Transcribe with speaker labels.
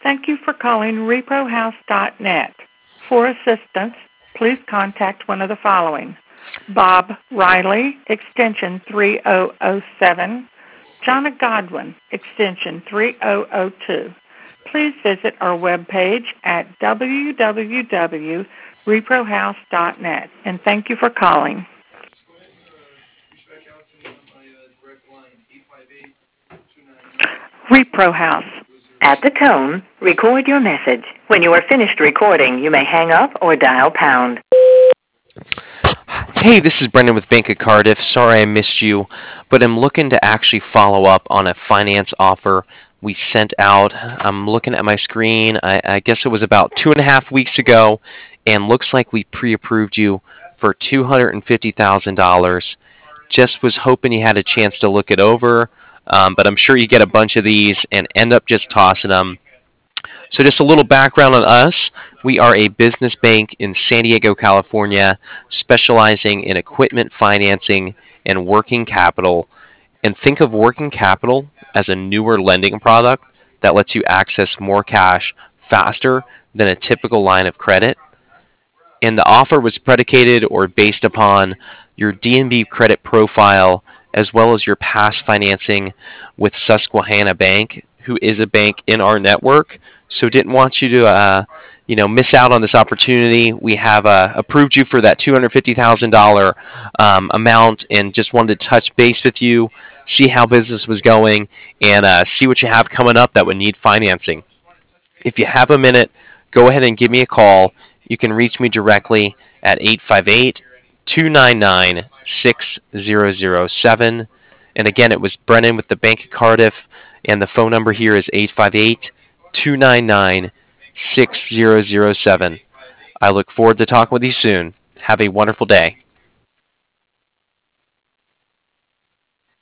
Speaker 1: Thank you for calling reprohouse.net. For assistance, please contact one of the following: Bob Riley, extension 3007, Jonna Godwin, extension 3002. Please visit our webpage at www.reprohouse.net, and thank you for calling. Repro House.
Speaker 2: At the tone, record your message. When you are finished recording, you may hang up or dial pound.
Speaker 3: Hey, this is Brendan with Bank of Cardiff. Sorry I missed you, but I'm looking to actually follow up on a finance offer we sent out. I'm looking at my screen. I guess it was about 2.5 weeks ago, and looks like we pre-approved you for $250,000. Just was hoping you had a chance to look it over, but I'm sure you get a bunch of these and end up just tossing them. So just a little background on us. We are a business bank in San Diego, California, specializing in equipment financing and working capital. And think of working capital as a newer lending product that lets you access more cash faster than a typical line of credit. And the offer was predicated or based upon your DNB credit profile as well as your past financing with Susquehanna Bank, who is a bank in our network. So didn't want you to miss out on this opportunity. We have approved you for that $250,000 amount, and just wanted to touch base with you, see how business was going, and see what you have coming up that would need financing. If you have a minute, go ahead and give me a call. You can reach me directly at 858-299-6007. And again, it was Brennan with the Bank of Cardiff, and the phone number here is 858-299-6007. I look forward to talking with you soon. Have a wonderful day.